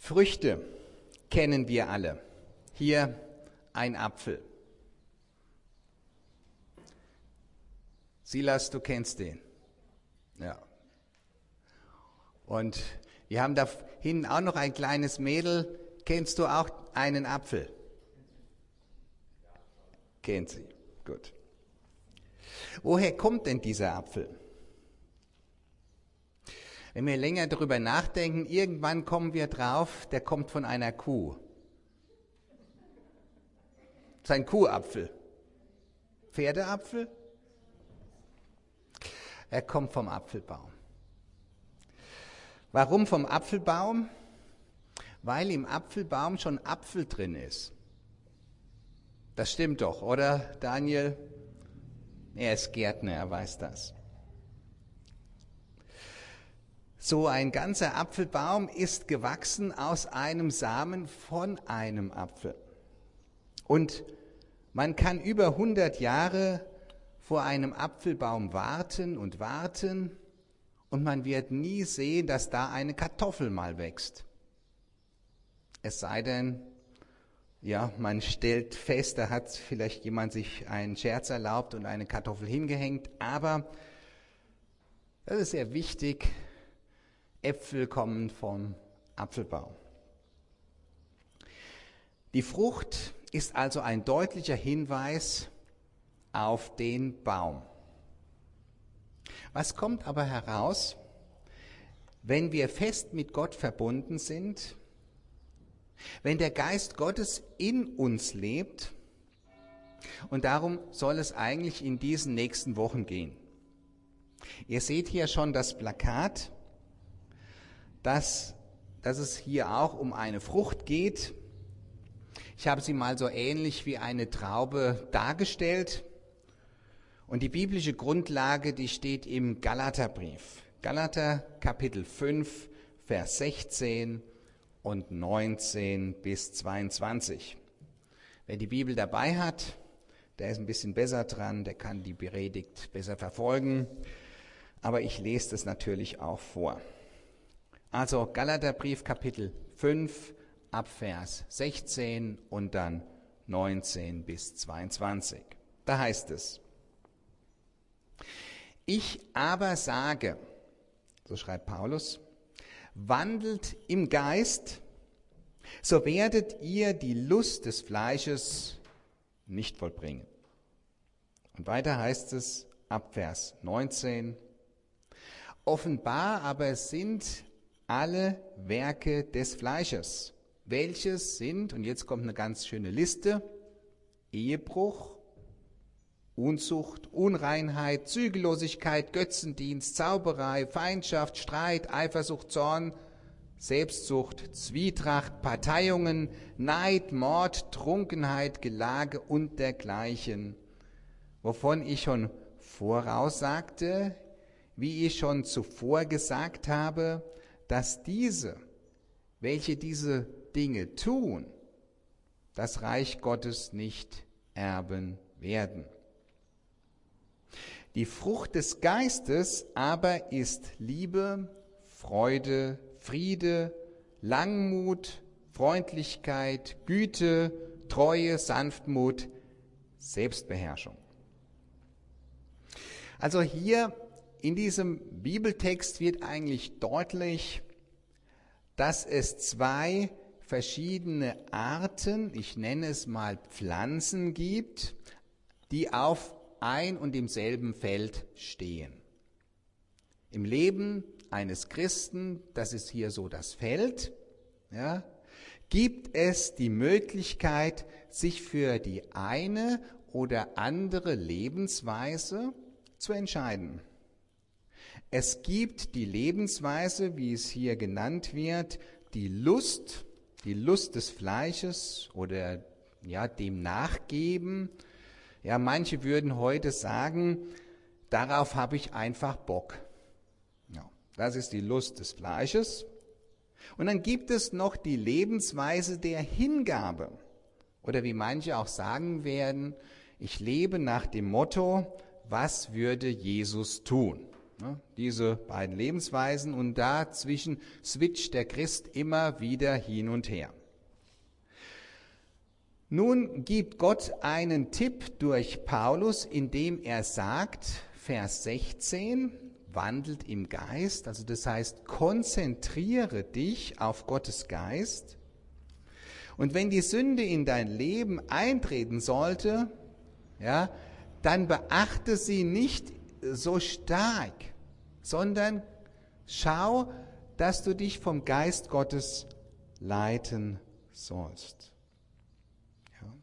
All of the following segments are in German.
Früchte kennen wir alle. Hier ein Apfel. Silas, du kennst den. Ja. Und wir haben da hinten auch noch ein kleines Mädel. Kennst du auch einen Apfel? Kennt sie. Gut. Woher kommt denn dieser Apfel? Wenn wir länger darüber nachdenken, irgendwann kommen wir drauf, der kommt von einer Kuh. Das ist ein Kuhapfel. Pferdeapfel? Er kommt vom Apfelbaum. Warum vom Apfelbaum? Weil im Apfelbaum schon Apfel drin ist. Das stimmt doch, oder Daniel? Er ist Gärtner, er weiß das. So ein ganzer Apfelbaum ist gewachsen aus einem Samen von einem Apfel. Und man kann über 100 Jahre vor einem Apfelbaum warten und warten und man wird nie sehen, dass da eine Kartoffel mal wächst. Es sei denn, ja, man stellt fest, da hat vielleicht jemand sich einen Scherz erlaubt und eine Kartoffel hingehängt, aber das ist sehr wichtig. Äpfel kommen vom Apfelbaum. Die Frucht ist also ein deutlicher Hinweis auf den Baum. Was kommt aber heraus, wenn wir fest mit Gott verbunden sind, wenn der Geist Gottes in uns lebt? Und darum soll es eigentlich in diesen nächsten Wochen gehen. Ihr seht hier schon das Plakat, dass es hier auch um eine Frucht geht. Ich habe sie mal so ähnlich wie eine Traube dargestellt. Und die biblische Grundlage, die steht im Galaterbrief. Galater Kapitel 5, Vers 16 und 19 bis 22. Wer die Bibel dabei hat, der ist ein bisschen besser dran, der kann die Predigt besser verfolgen. Aber ich lese das natürlich auch vor. Also Galaterbrief Kapitel 5 ab Vers 16 und dann 19 bis 22. Da heißt es: Ich aber sage, so schreibt Paulus, wandelt im Geist, so werdet ihr die Lust des Fleisches nicht vollbringen. Und weiter heißt es ab Vers 19, offenbar aber sind alle Werke des Fleisches, welches sind, und jetzt kommt eine ganz schöne Liste, Ehebruch, Unzucht, Unreinheit, Zügellosigkeit, Götzendienst, Zauberei, Feindschaft, Streit, Eifersucht, Zorn, Selbstsucht, Zwietracht, Parteiungen, Neid, Mord, Trunkenheit, Gelage und dergleichen, wovon ich schon voraussagte, wie ich schon zuvor gesagt habe, dass diese, welche diese Dinge tun, das Reich Gottes nicht erben werden. Die Frucht des Geistes aber ist Liebe, Freude, Friede, Langmut, Freundlichkeit, Güte, Treue, Sanftmut, Selbstbeherrschung. Also hier in diesem Bibeltext wird eigentlich deutlich, dass es zwei verschiedene Arten, ich nenne es mal Pflanzen gibt, die auf ein und demselben Feld stehen. Im Leben eines Christen, das ist hier so das Feld, ja, gibt es die Möglichkeit, sich für die eine oder andere Lebensweise zu entscheiden. Es gibt die Lebensweise, wie es hier genannt wird, die Lust des Fleisches oder ja, dem Nachgeben. Ja, manche würden heute sagen, darauf habe ich einfach Bock. Ja, das ist die Lust des Fleisches. Und dann gibt es noch die Lebensweise der Hingabe. Oder wie manche auch sagen werden, ich lebe nach dem Motto, was würde Jesus tun? Diese beiden Lebensweisen, und dazwischen switcht der Christ immer wieder hin und her. Nun gibt Gott einen Tipp durch Paulus, indem er sagt, Vers 16, wandelt im Geist, also das heißt, konzentriere dich auf Gottes Geist. Und wenn die Sünde in dein Leben eintreten sollte, ja, dann beachte sie nicht so stark, sondern schau, dass du dich vom Geist Gottes leiten sollst. Ja.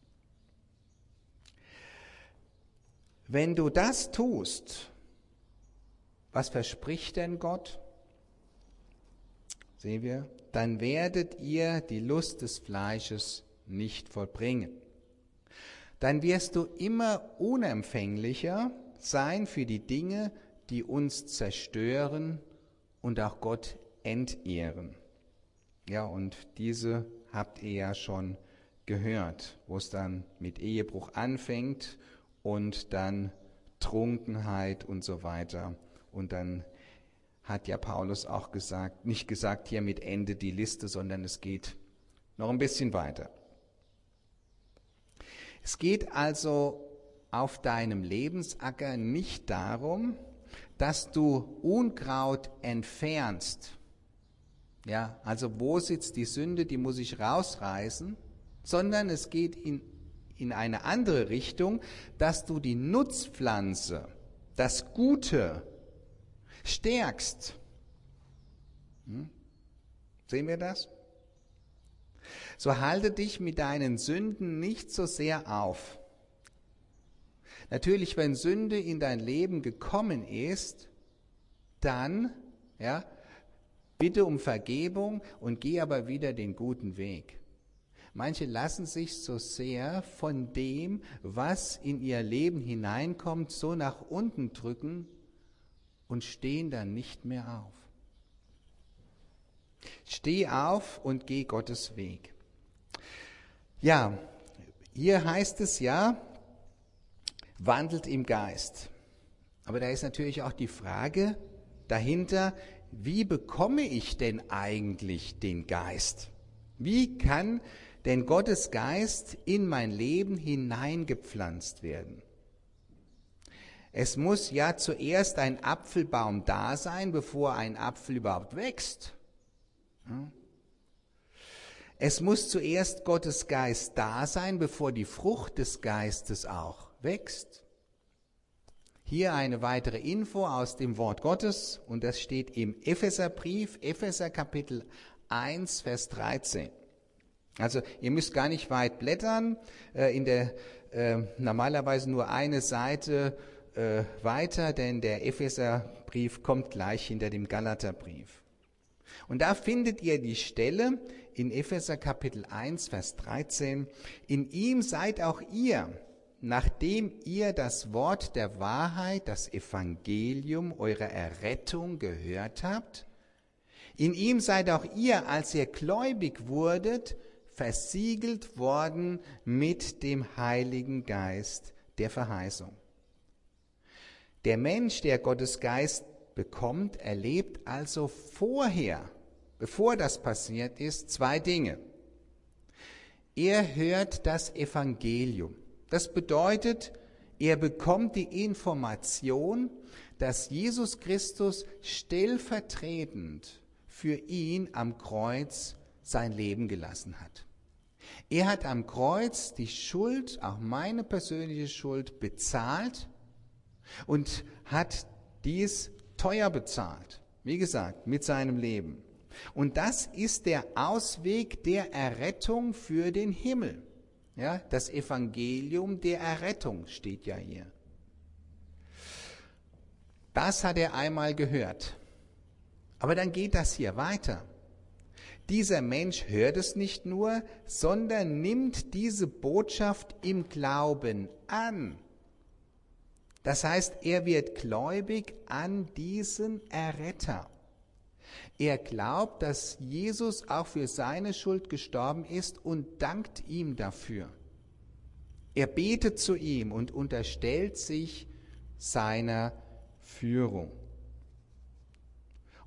Wenn du das tust, was verspricht denn Gott? Sehen wir, dann werdet ihr die Lust des Fleisches nicht vollbringen. Dann wirst du immer unempfänglicher sein für die Dinge, die uns zerstören und auch Gott entehren. Ja, und diese habt ihr ja schon gehört, wo es dann mit Ehebruch anfängt und dann Trunkenheit und so weiter. Und dann hat ja Paulus auch gesagt, nicht gesagt, hiermit endet die Liste, sondern es geht noch ein bisschen weiter. Es geht also auf deinem Lebensacker nicht darum, dass du Unkraut entfernst. Ja, also wo sitzt die Sünde, die muss ich rausreißen, sondern es geht in eine andere Richtung, dass du die Nutzpflanze, das Gute, stärkst. Sehen wir das? So halte dich mit deinen Sünden nicht so sehr auf. Natürlich, wenn Sünde in dein Leben gekommen ist, dann, ja, bitte um Vergebung und geh aber wieder den guten Weg. Manche lassen sich so sehr von dem, was in ihr Leben hineinkommt, so nach unten drücken und stehen dann nicht mehr auf. Steh auf und geh Gottes Weg. Ja, hier heißt es ja, wandelt im Geist. Aber da ist natürlich auch die Frage dahinter, wie bekomme ich denn eigentlich den Geist? Wie kann denn Gottes Geist in mein Leben hineingepflanzt werden? Es muss ja zuerst ein Apfelbaum da sein, bevor ein Apfel überhaupt wächst. Es muss zuerst Gottes Geist da sein, bevor die Frucht des Geistes auch wächst. Hier eine weitere Info aus dem Wort Gottes, und das steht im Epheserbrief, Epheser Kapitel 1, Vers 13. Also ihr müsst gar nicht weit blättern, in der normalerweise nur eine Seite weiter, denn der Epheserbrief kommt gleich hinter dem Galaterbrief. Und da findet ihr die Stelle in Epheser Kapitel 1, Vers 13. In ihm seid auch ihr, nachdem ihr das Wort der Wahrheit, das Evangelium eurer Errettung gehört habt, in ihm seid auch ihr, als ihr gläubig wurdet, versiegelt worden mit dem Heiligen Geist der Verheißung. Der Mensch, der Gottes Geist bekommt, erlebt also vorher, bevor das passiert ist, zwei Dinge. Er hört das Evangelium. Das bedeutet, er bekommt die Information, dass Jesus Christus stellvertretend für ihn am Kreuz sein Leben gelassen hat. Er hat am Kreuz die Schuld, auch meine persönliche Schuld, bezahlt und hat dies teuer bezahlt, wie gesagt, mit seinem Leben. Und das ist der Ausweg der Errettung für den Himmel. Ja, das Evangelium der Errettung steht ja hier. Das hat er einmal gehört. Aber dann geht das hier weiter. Dieser Mensch hört es nicht nur, sondern nimmt diese Botschaft im Glauben an. Das heißt, er wird gläubig an diesen Erretter. Er glaubt, dass Jesus auch für seine Schuld gestorben ist und dankt ihm dafür. Er betet zu ihm und unterstellt sich seiner Führung.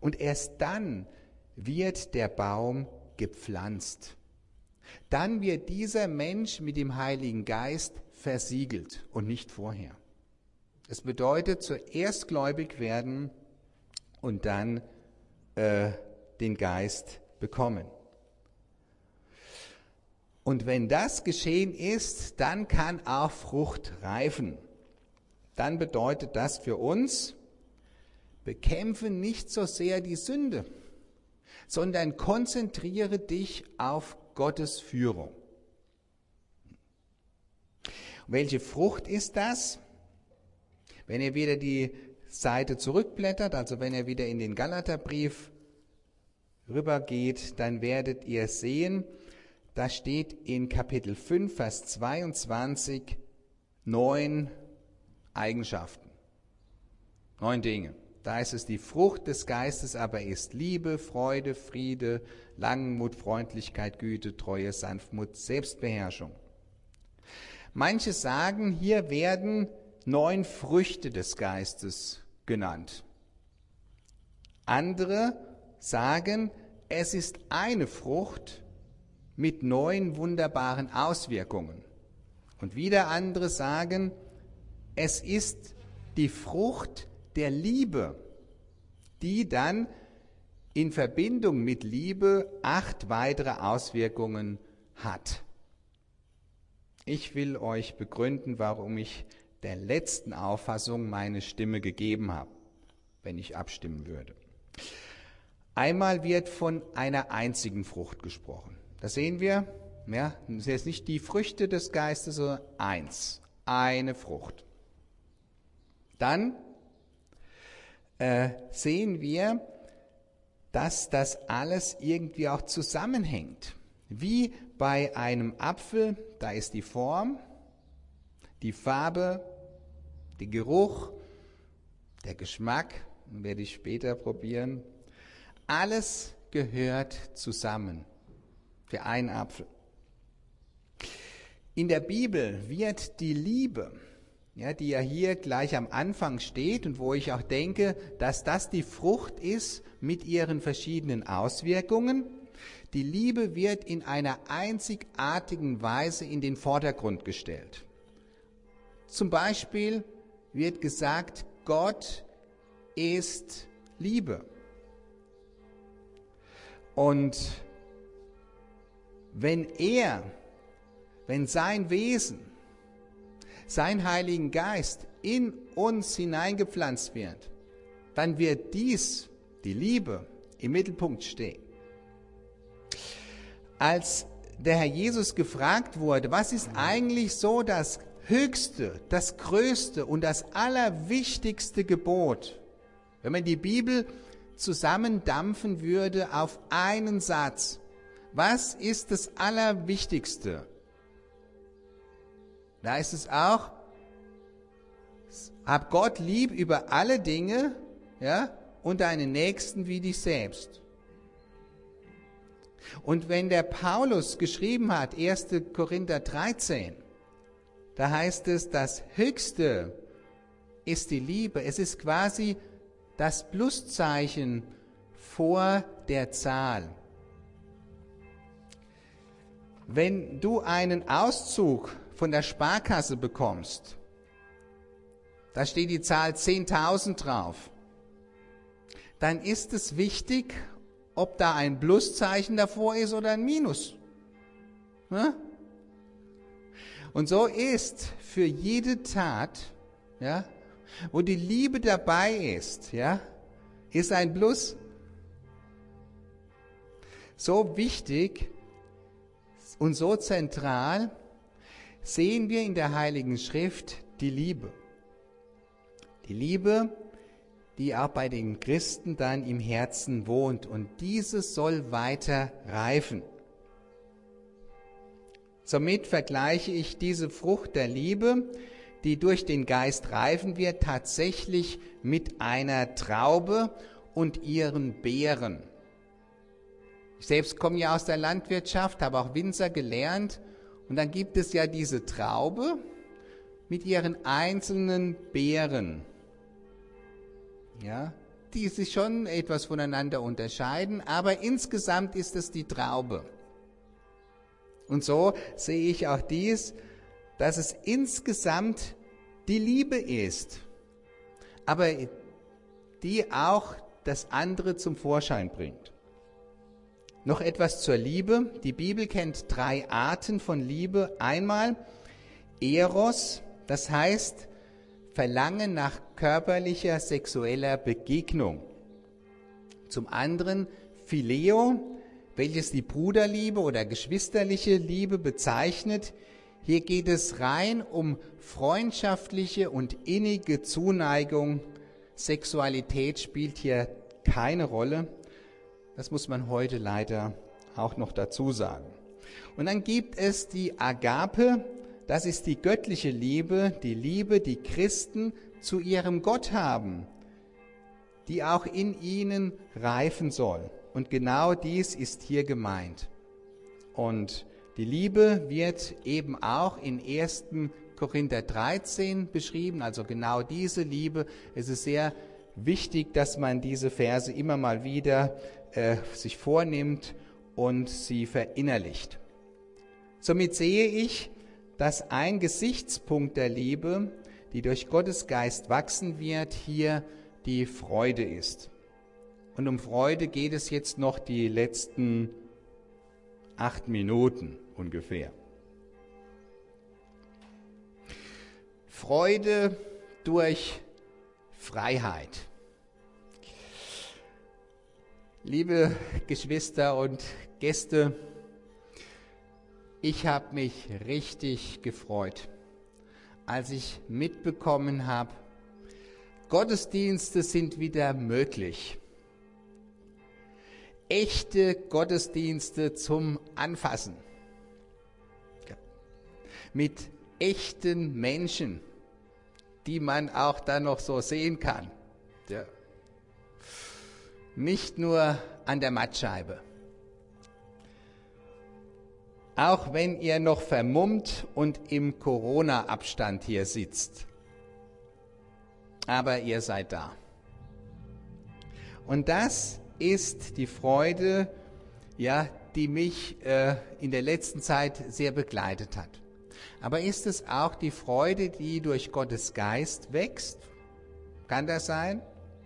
Und erst dann wird der Baum gepflanzt. Dann wird dieser Mensch mit dem Heiligen Geist versiegelt und nicht vorher. Es bedeutet zuerst gläubig werden und dann den Geist bekommen. Und wenn das geschehen ist, dann kann auch Frucht reifen. Dann bedeutet das für uns, bekämpfe nicht so sehr die Sünde, sondern konzentriere dich auf Gottes Führung. Und welche Frucht ist das? Wenn ihr wieder die Seite zurückblättert, also wenn ihr wieder in den Galaterbrief rübergeht, dann werdet ihr sehen, da steht in Kapitel 5, Vers 22 9 Eigenschaften, 9 Dinge. Da ist es, die Frucht des Geistes aber ist Liebe, Freude, Friede, Langmut, Freundlichkeit, Güte, Treue, Sanftmut, Selbstbeherrschung. Manche sagen, hier werden 9 Früchte des Geistes genannt. Andere sagen, es ist eine Frucht mit 9 wunderbaren Auswirkungen. Und wieder andere sagen, es ist die Frucht der Liebe, die dann in Verbindung mit Liebe 8 weitere Auswirkungen hat. Ich will euch begründen, warum ich der letzten Auffassung meine Stimme gegeben habe, wenn ich abstimmen würde. Einmal wird von einer einzigen Frucht gesprochen. Das sehen wir, ja, das ist jetzt nicht die Früchte des Geistes, sondern eine Frucht. Dann sehen wir, dass das alles irgendwie auch zusammenhängt. Wie bei einem Apfel, da ist die Form, die Farbe, der Geruch, der Geschmack, werde ich später probieren. Alles gehört zusammen für einen Apfel. In der Bibel wird die Liebe, ja, die ja hier gleich am Anfang steht und wo ich auch denke, dass das die Frucht ist mit ihren verschiedenen Auswirkungen, die Liebe wird in einer einzigartigen Weise in den Vordergrund gestellt. Zum Beispiel wird gesagt, Gott ist Liebe. Und wenn sein Wesen, sein Heiligen Geist in uns hineingepflanzt wird, dann wird die Liebe, im Mittelpunkt stehen. Als der Herr Jesus gefragt wurde, was ist eigentlich so das höchste, das größte und das allerwichtigste Gebot, wenn man die Bibel zusammendampfen würde auf einen Satz, was ist das Allerwichtigste? Da ist es auch, hab Gott lieb über alle Dinge, ja, und deinen Nächsten wie dich selbst. Und wenn der Paulus geschrieben hat, 1. Korinther 13, da heißt es, das Höchste ist die Liebe. Es ist quasi das Pluszeichen vor der Zahl. Wenn du einen Auszug von der Sparkasse bekommst, da steht die Zahl 10.000 drauf, dann ist es wichtig, ob da ein Pluszeichen davor ist oder ein Minus. Ja? Und so ist für jede Tat, ja, wo die Liebe dabei ist, ja, ist ein Plus. So wichtig und so zentral sehen wir in der Heiligen Schrift die Liebe. Die Liebe, die auch bei den Christen dann im Herzen wohnt, und diese soll weiter reifen. Somit vergleiche ich diese Frucht der Liebe, die durch den Geist reifen wird, tatsächlich mit einer Traube und ihren Beeren. Ich selbst komme ja aus der Landwirtschaft, habe auch Winzer gelernt, und dann gibt es ja diese Traube mit ihren einzelnen Beeren. Ja? die sich schon etwas voneinander unterscheiden, aber insgesamt ist es die Traube. Und so sehe ich auch dies, dass es insgesamt die Liebe ist, aber die auch das andere zum Vorschein bringt. Noch etwas zur Liebe. Die Bibel kennt 3 Arten von Liebe. Einmal Eros, das heißt Verlangen nach körperlicher, sexueller Begegnung. Zum anderen Phileo, welches die Bruderliebe oder geschwisterliche Liebe bezeichnet. Hier geht es rein um freundschaftliche und innige Zuneigung. Sexualität spielt hier keine Rolle. Das muss man heute leider auch noch dazu sagen. Und dann gibt es die Agape, das ist die göttliche Liebe, die Christen zu ihrem Gott haben, die auch in ihnen reifen soll. Und genau dies ist hier gemeint. Und die Liebe wird eben auch in 1. Korinther 13 beschrieben, also genau diese Liebe. Es ist sehr wichtig, dass man diese Verse immer mal wieder sich vornimmt und sie verinnerlicht. Somit sehe ich, dass ein Gesichtspunkt der Liebe, die durch Gottes Geist wachsen wird, hier die Freude ist. Und um Freude geht es jetzt noch die letzten 8 Minuten ungefähr. Freude durch Freiheit. Liebe Geschwister und Gäste, ich habe mich richtig gefreut, als ich mitbekommen habe, Gottesdienste sind wieder möglich. Echte Gottesdienste zum Anfassen. Ja. Mit echten Menschen, die man auch dann noch so sehen kann. Ja. Nicht nur an der Mattscheibe. Auch wenn ihr noch vermummt und im Corona-Abstand hier sitzt. Aber ihr seid da. Und das ist die Freude, ja, die mich in der letzten Zeit sehr begleitet hat. Aber ist es auch die Freude, die durch Gottes Geist wächst? Kann das sein?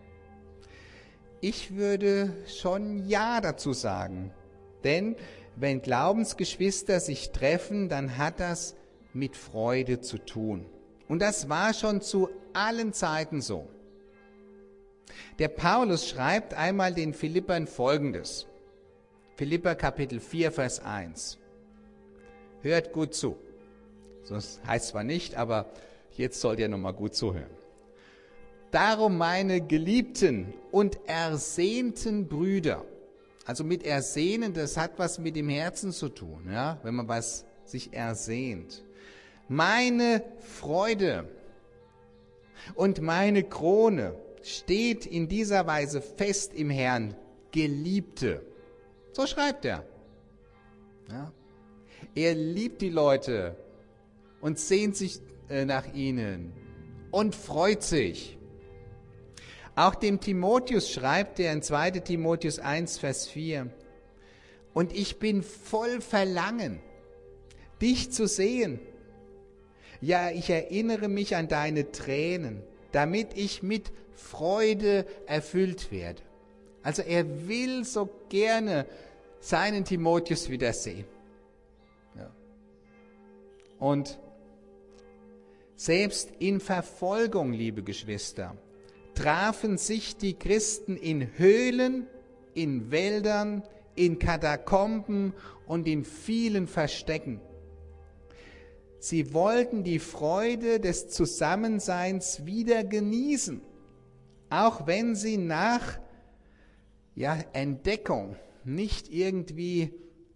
Ich würde schon Ja dazu sagen. Denn wenn Glaubensgeschwister sich treffen, dann hat das mit Freude zu tun. Und das war schon zu allen Zeiten so. Der Paulus schreibt einmal den Philippern Folgendes. Philipper Kapitel 4, Vers 1. Hört gut zu. Das heißt zwar nicht, aber jetzt sollt ihr nochmal gut zuhören. Darum, meine geliebten und ersehnten Brüder, also mit ersehnen, das hat was mit dem Herzen zu tun, ja, wenn man was sich ersehnt. Meine Freude und meine Krone steht in dieser Weise fest im Herrn, Geliebte. So schreibt er. Ja. Er liebt die Leute und sehnt sich nach ihnen und freut sich. Auch dem Timotheus schreibt er in 2. Timotheus 1, Vers 4. Und ich bin voll Verlangen, dich zu sehen. Ja, ich erinnere mich an deine Tränen, damit ich mit Freude erfüllt werde. Also er will so gerne seinen Timotheus wiedersehen. Ja. Und selbst in Verfolgung, liebe Geschwister, trafen sich die Christen in Höhlen, in Wäldern, in Katakomben und in vielen Verstecken. Sie wollten die Freude des Zusammenseins wieder genießen, auch wenn sie nach Entdeckung nicht irgendwie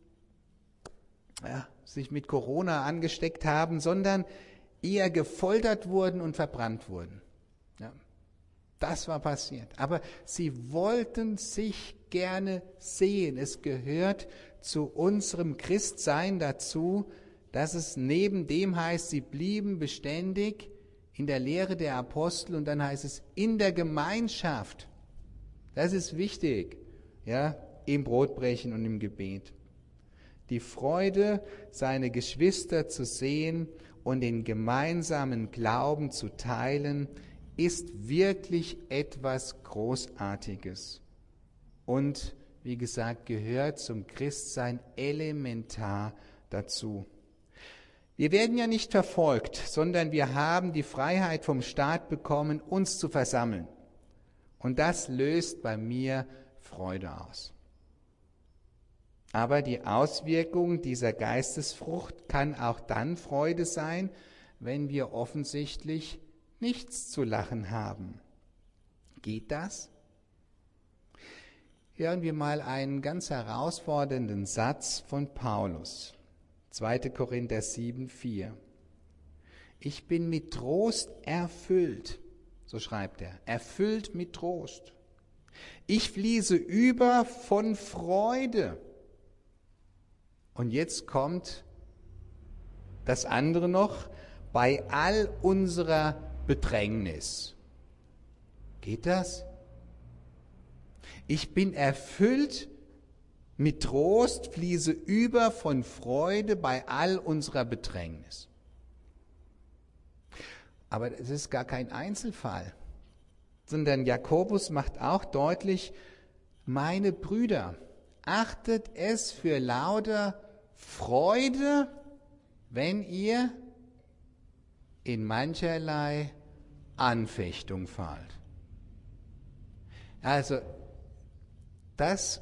sich mit Corona angesteckt haben, sondern eher gefoltert wurden und verbrannt wurden. Ja, das war passiert. Aber sie wollten sich gerne sehen. Es gehört zu unserem Christsein dazu, dass es neben dem heißt, sie blieben beständig in der Lehre der Apostel und dann heißt es in der Gemeinschaft. Das ist wichtig, ja, im Brotbrechen und im Gebet. Die Freude, seine Geschwister zu sehen und den gemeinsamen Glauben zu teilen, ist wirklich etwas Großartiges. Und wie gesagt, gehört zum Christsein elementar dazu. Wir werden ja nicht verfolgt, sondern wir haben die Freiheit vom Staat bekommen, uns zu versammeln. Und das löst bei mir Freude aus. Aber die Auswirkung dieser Geistesfrucht kann auch dann Freude sein, wenn wir offensichtlich nichts zu lachen haben. Geht das? Hören wir mal einen ganz herausfordernden Satz von Paulus. 2. Korinther 7,4. Ich bin mit Trost erfüllt, so schreibt er, erfüllt mit Trost. Ich fließe über von Freude. Und jetzt kommt das andere noch, bei all unserer Bedrängnis. Geht das? Ich bin erfüllt mit Trost, fließe über von Freude bei all unserer Bedrängnis. Aber es ist gar kein Einzelfall, sondern Jakobus macht auch deutlich, meine Brüder, achtet es für lauter Freude, wenn ihr in mancherlei Anfechtung fallt. Also, das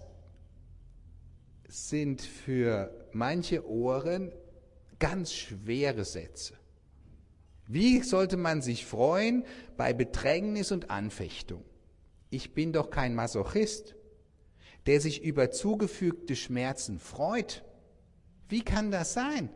sind für manche Ohren ganz schwere Sätze. Wie sollte man sich freuen bei Bedrängnis und Anfechtung? Ich bin doch kein Masochist, der sich über zugefügte Schmerzen freut. Wie kann das sein?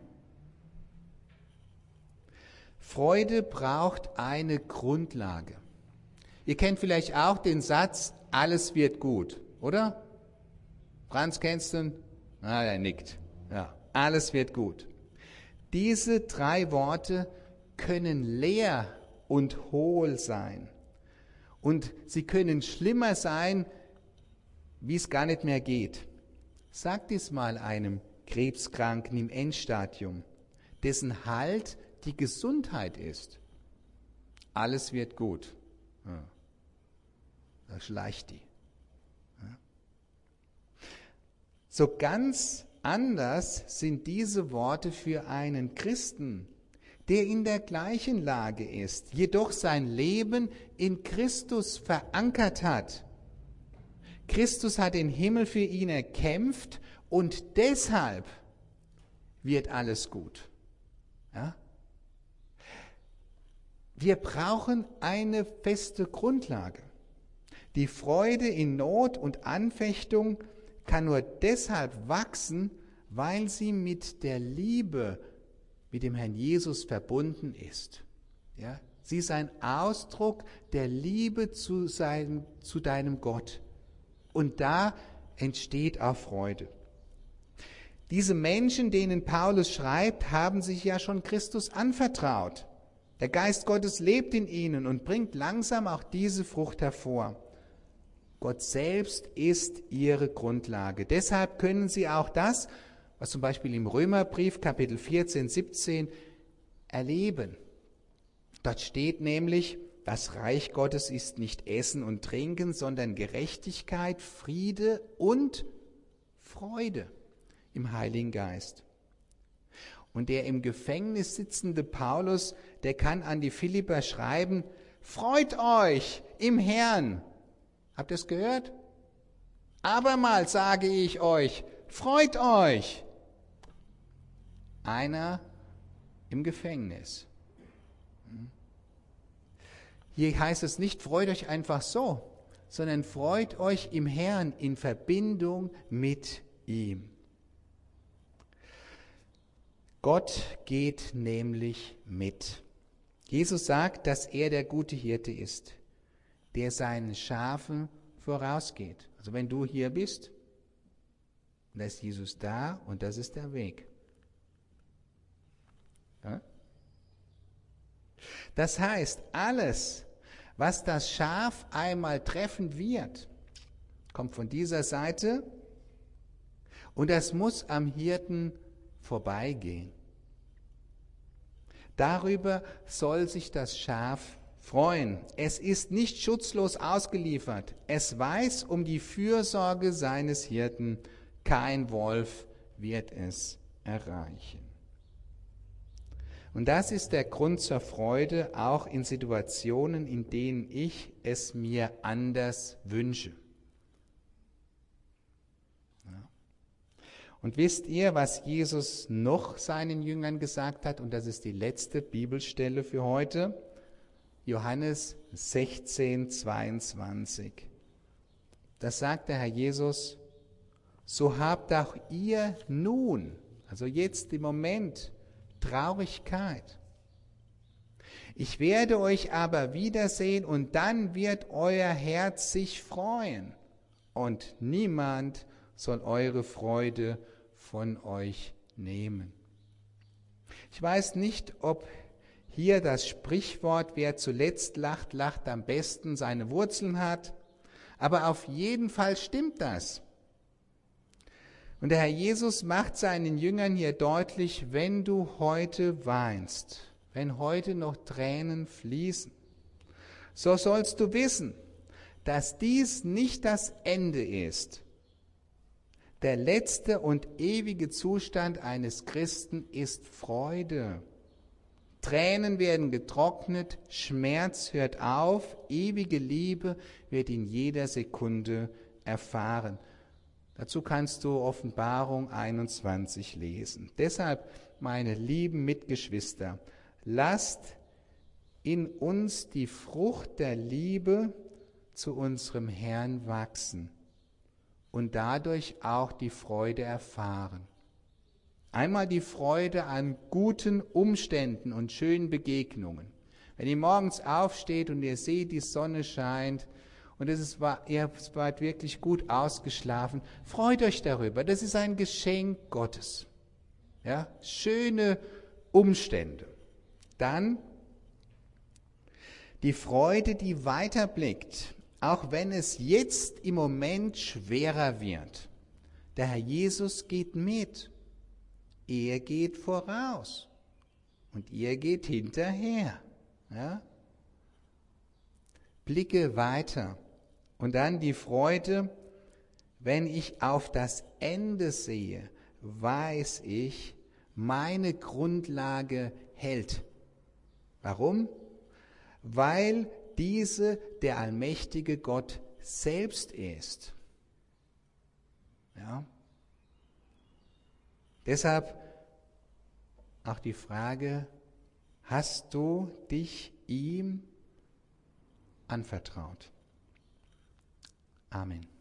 Freude braucht eine Grundlage. Ihr kennt vielleicht auch den Satz, alles wird gut, oder? Franz, kennst du ihn? Ah, er nickt. Ja, alles wird gut. Diese 3 Worte können leer und hohl sein. Und sie können schlimmer sein, wie es gar nicht mehr geht. Sag dies mal einem Krebskranken im Endstadium, dessen Halt die Gesundheit ist. Alles wird gut. Ja. Da schleicht die. Ja. So ganz anders sind diese Worte für einen Christen, der in der gleichen Lage ist, jedoch sein Leben in Christus verankert hat. Christus hat den Himmel für ihn erkämpft und deshalb wird alles gut. Ja? Wir brauchen eine feste Grundlage. Die Freude in Not und Anfechtung kann nur deshalb wachsen, weil sie mit der Liebe, mit dem Herrn Jesus verbunden ist. Ja? Sie ist ein Ausdruck der Liebe zu deinem Gott. Und da entsteht auch Freude. Diese Menschen, denen Paulus schreibt, haben sich ja schon Christus anvertraut. Der Geist Gottes lebt in ihnen und bringt langsam auch diese Frucht hervor. Gott selbst ist ihre Grundlage. Deshalb können sie auch das, was zum Beispiel im Römerbrief Kapitel 14, 17 erleben. Dort steht nämlich, das Reich Gottes ist nicht Essen und Trinken, sondern Gerechtigkeit, Friede und Freude im Heiligen Geist. Und der im Gefängnis sitzende Paulus, der kann an die Philipper schreiben, freut euch im Herrn. Habt ihr es gehört? Abermals sage ich euch, freut euch. Einer im Gefängnis. Hier heißt es nicht, freut euch einfach so, sondern freut euch im Herrn in Verbindung mit ihm. Gott geht nämlich mit. Jesus sagt, dass er der gute Hirte ist, der seinen Schafen vorausgeht. Also wenn du hier bist, da ist Jesus da und das ist der Weg. Ja? Das heißt, alles, was das Schaf einmal treffen wird, kommt von dieser Seite und das muss am Hirten vorbeigehen. Darüber soll sich das Schaf freuen. Es ist nicht schutzlos ausgeliefert. Es weiß um die Fürsorge seines Hirten. Kein Wolf wird es erreichen. Und das ist der Grund zur Freude, auch in Situationen, in denen ich es mir anders wünsche. Ja. Und wisst ihr, was Jesus noch seinen Jüngern gesagt hat? Und das ist die letzte Bibelstelle für heute. Johannes 16, 22. Da sagt der Herr Jesus, so habt auch ihr nun, also jetzt im Moment, Traurigkeit. Ich werde euch aber wiedersehen und dann wird euer Herz sich freuen und niemand soll eure Freude von euch nehmen. Ich weiß nicht, ob hier das Sprichwort, wer zuletzt lacht, lacht am besten, seine Wurzeln hat, aber auf jeden Fall stimmt das. Und der Herr Jesus macht seinen Jüngern hier deutlich, wenn du heute weinst, wenn heute noch Tränen fließen, so sollst du wissen, dass dies nicht das Ende ist. Der letzte und ewige Zustand eines Christen ist Freude. Tränen werden getrocknet, Schmerz hört auf, ewige Liebe wird in jeder Sekunde erfahren. Dazu kannst du Offenbarung 21 lesen. Deshalb, meine lieben Mitgeschwister, lasst in uns die Frucht der Liebe zu unserem Herrn wachsen und dadurch auch die Freude erfahren. Einmal die Freude an guten Umständen und schönen Begegnungen. Wenn ihr morgens aufsteht und ihr seht, die Sonne scheint und ihr wart wirklich gut ausgeschlafen, freut euch darüber. Das ist ein Geschenk Gottes. Ja, schöne Umstände. Dann die Freude, die weiterblickt, auch wenn es jetzt im Moment schwerer wird. Der Herr Jesus geht mit. Er geht voraus und ihr geht hinterher. Ja? Blicke weiter. Und dann die Freude, wenn ich auf das Ende sehe, weiß ich, meine Grundlage hält. Warum? Weil diese der allmächtige Gott selbst ist. Ja? Deshalb auch die Frage, hast du dich ihm anvertraut? Amen.